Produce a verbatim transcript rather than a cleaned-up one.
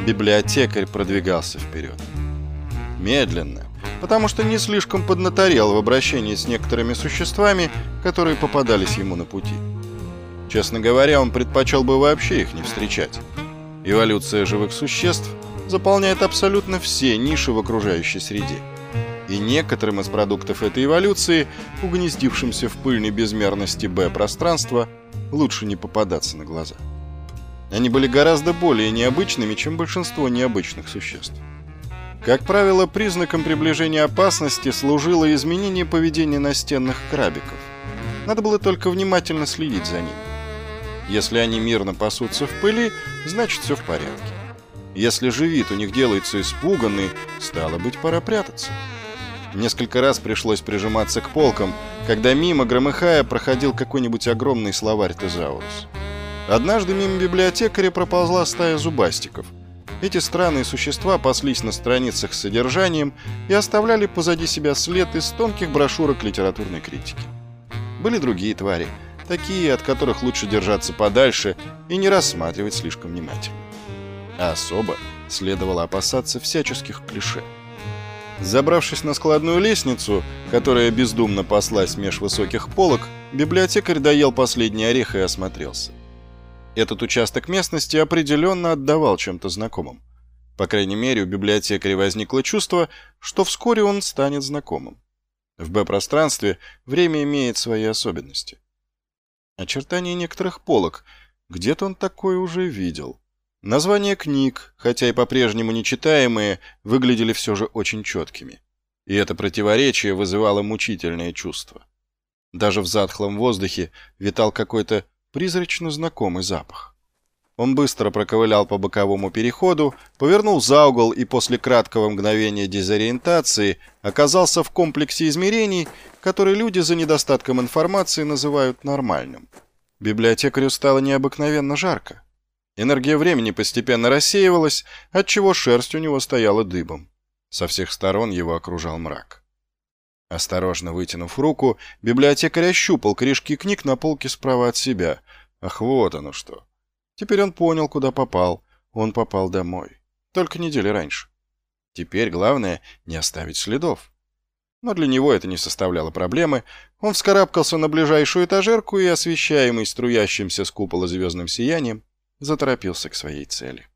Библиотекарь продвигался вперед. Медленно, потому что не слишком поднаторел в обращении с некоторыми существами, которые попадались ему на пути. Честно говоря, он предпочел бы вообще их не встречать. Эволюция живых существ заполняет абсолютно все ниши в окружающей среде. И некоторым из продуктов этой эволюции, угнездившимся в пыльной безмерности Б-пространства, лучше не попадаться на глаза. Они были гораздо более необычными, чем большинство необычных существ. Как правило, признаком приближения опасности служило изменение поведения настенных крабиков. Надо было только внимательно следить за ними. Если они мирно пасутся в пыли, значит все в порядке. Если же вид у них делается испуганный, стало быть, пора прятаться. Несколько раз пришлось прижиматься к полкам, когда мимо, громыхая, проходил какой-нибудь огромный словарь Тезаурус. Однажды мимо библиотекаря проползла стая зубастиков. Эти странные существа паслись на страницах с содержанием и оставляли позади себя след из тонких брошюрок литературной критики. Были другие твари, такие, от которых лучше держаться подальше и не рассматривать слишком внимательно. А особо следовало опасаться всяческих клише. Забравшись на складную лестницу, которая бездумно паслась меж высоких полок, библиотекарь доел последний орех и осмотрелся. Этот участок местности определенно отдавал чем-то знакомым. По крайней мере, у библиотекаря возникло чувство, что вскоре он станет знакомым. В Б-пространстве время имеет свои особенности. Очертания некоторых полок. Где-то он такое уже видел. Названия книг, хотя и по-прежнему нечитаемые, выглядели все же очень четкими. И это противоречие вызывало мучительное чувство. Даже в затхлом воздухе витал какой-то призрачно знакомый запах. Он быстро проковылял по боковому переходу, повернул за угол и после краткого мгновения дезориентации оказался в комплексе измерений, который люди за недостатком информации называют нормальным. Библиотекарю стало необыкновенно жарко. Энергия времени постепенно рассеивалась, отчего шерсть у него стояла дыбом. Со всех сторон его окружал мрак. Осторожно вытянув руку, библиотекарь ощупал корешки книг на полке справа от себя. Ах, вот оно что. Теперь он понял, куда попал. Он попал домой. Только недели раньше. Теперь главное не оставить следов. Но для него это не составляло проблемы. Он вскарабкался на ближайшую этажерку и, освещаемый струящимся с купола звездным сиянием, заторопился к своей цели.